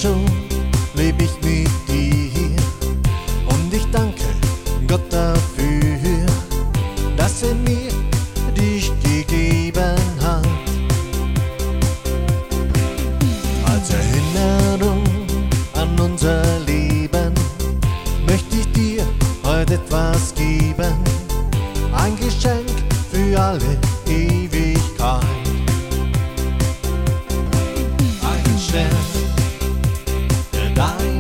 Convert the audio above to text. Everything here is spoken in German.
schon leb ich mit dir und ich danke Gott dafür, dass er mir dich gegeben hat. Als Erinnerung an unser Leben möchte ich dir heute etwas geben, ein Geschenk für alle Ewigkeit. Ein Stern, der dein